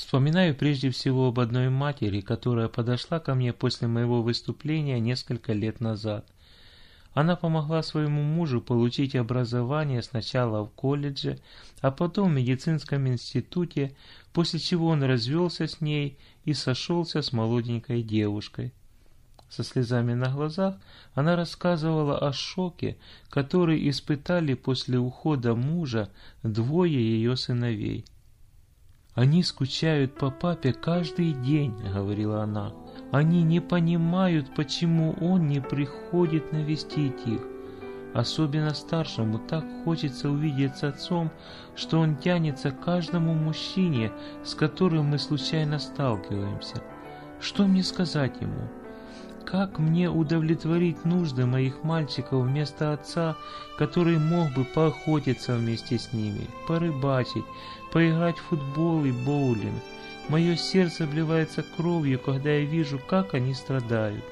Вспоминаю прежде всего об одной матери, которая подошла ко мне после моего выступления несколько лет назад. Она помогла своему мужу получить образование сначала в колледже, а потом в медицинском институте, после чего он развелся с ней и сошелся с молоденькой девушкой. Со слезами на глазах она рассказывала о шоке, который испытали после ухода мужа двое ее сыновей. «Они скучают по папе каждый день», — говорила она. «Они не понимают, почему он не приходит навестить их. Особенно старшему так хочется увидеть с отцом, что он тянется к каждому мужчине, с которым мы случайно сталкиваемся. Что мне сказать ему? Как мне удовлетворить нужды моих мальчиков вместо отца, который мог бы поохотиться вместе с ними, порыбачить, поиграть в футбол и боулинг? Мое сердце обливается кровью, когда я вижу, как они страдают».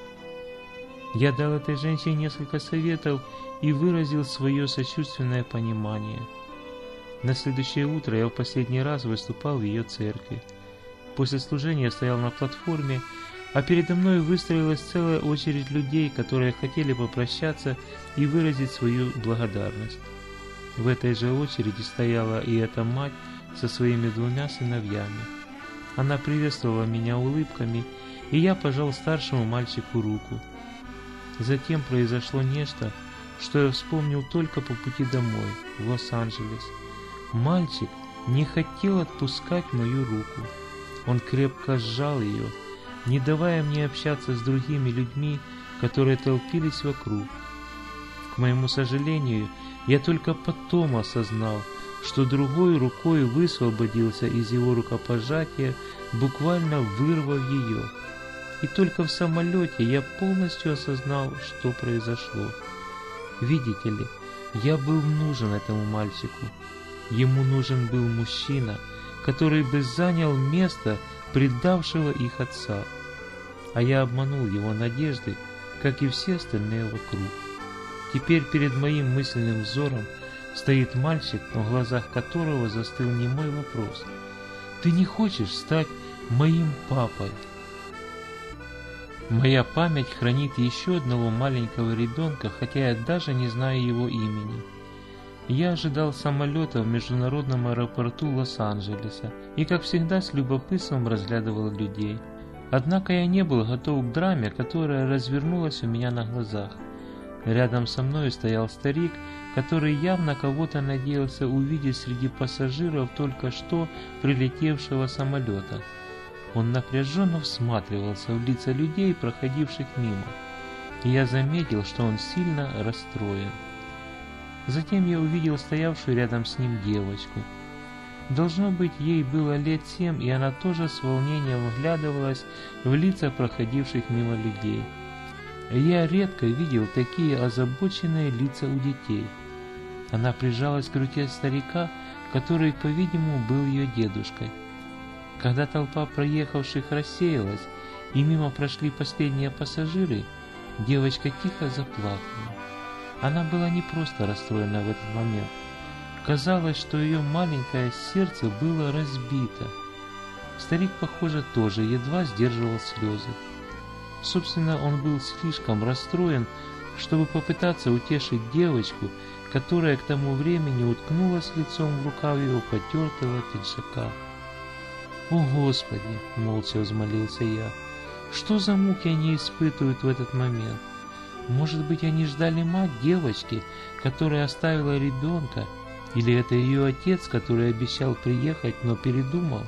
Я дал этой женщине несколько советов и выразил свое сочувственное понимание. На следующее утро я в последний раз выступал в ее церкви. После служения я стоял на платформе, а передо мной выстроилась целая очередь людей, которые хотели попрощаться и выразить свою благодарность. В этой же очереди стояла и эта мать со своими двумя сыновьями. Она приветствовала меня улыбками, и я пожал старшему мальчику руку. Затем произошло нечто, что я вспомнил только по пути домой, в Лос-Анджелес. Мальчик не хотел отпускать мою руку. Он крепко сжал ее, не давая мне общаться с другими людьми, которые толпились вокруг. К моему сожалению, я только потом осознал, что другой рукой высвободился из его рукопожатия, буквально вырвав ее. И только в самолете я полностью осознал, что произошло. Видите ли, я был нужен этому мальчику. Ему нужен был мужчина, который бы занял место предавшего их отца. А я обманул его надежды, как и все остальные вокруг. Теперь перед моим мысленным взором стоит мальчик, в глазах которого застыл немой вопрос: «Ты не хочешь стать моим папой?» Моя память хранит еще одного маленького ребенка, хотя я даже не знаю его имени. Я ожидал самолета в международном аэропорту Лос-Анджелеса и, как всегда, с любопытством разглядывал людей. Однако я не был готов к драме, которая развернулась у меня на глазах. Рядом со мной стоял старик, который явно кого-то надеялся увидеть среди пассажиров только что прилетевшего самолета. Он напряженно всматривался в лица людей, проходивших мимо, и я заметил, что он сильно расстроен. Затем я увидел стоявшую рядом с ним девочку. Должно быть, ей было лет 7, и она тоже с волнением вглядывалась в лица проходивших мимо людей. Я редко видел такие озабоченные лица у детей. Она прижалась к руке старика, который, по-видимому, был ее дедушкой. Когда толпа проехавших рассеялась и мимо прошли последние пассажиры, девочка тихо заплакала. Она была не просто расстроена в этот момент. Казалось, что ее маленькое сердце было разбито. Старик, похоже, тоже едва сдерживал слезы. Собственно, он был слишком расстроен, чтобы попытаться утешить девочку, которая к тому времени уткнулась лицом в рукав его потертого пиджака. «О, Господи!» — молча взмолился я. «Что за муки они испытывают в этот момент? Может быть, они ждали мать девочки, которая оставила ребенка, или это ее отец, который обещал приехать, но передумал?»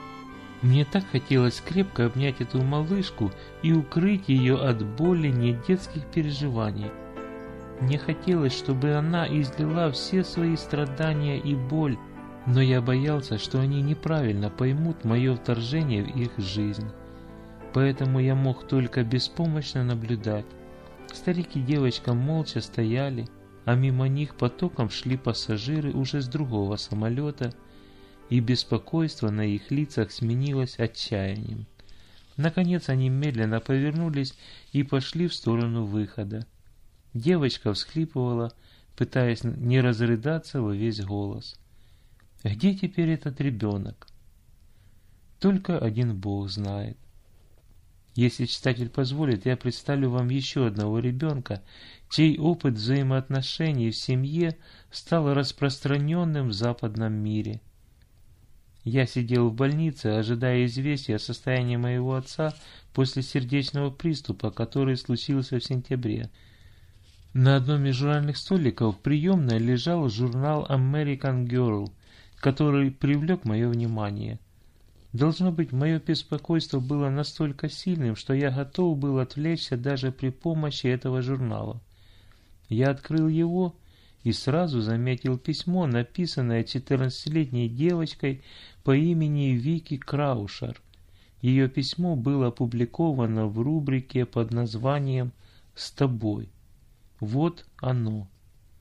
Мне так хотелось крепко обнять эту малышку и укрыть ее от боли недетских переживаний. Мне хотелось, чтобы она излила все свои страдания и боль, но я боялся, что они неправильно поймут мое вторжение в их жизнь. Поэтому я мог только беспомощно наблюдать. Старик и девочка молча стояли, а мимо них потоком шли пассажиры уже с другого самолета, и беспокойство на их лицах сменилось отчаянием. Наконец они медленно повернулись и пошли в сторону выхода. Девочка всхлипывала, пытаясь не разрыдаться во весь голос. «Где теперь этот ребенок?» Только один Бог знает. Если читатель позволит, я представлю вам еще одного ребенка, чей опыт взаимоотношений в семье стал распространенным в западном мире. Я сидел в больнице, ожидая известия о состоянии моего отца после сердечного приступа, который случился в сентябре. На одном из журнальных столиков в приемной лежал журнал American Girl, который привлек мое внимание. Должно быть, мое беспокойство было настолько сильным, что я готов был отвлечься даже при помощи этого журнала. Я открыл его и сразу заметил письмо, написанное 14-летней девочкой по имени Вики Краушер. Ее письмо было опубликовано в рубрике под названием «С тобой». Вот оно.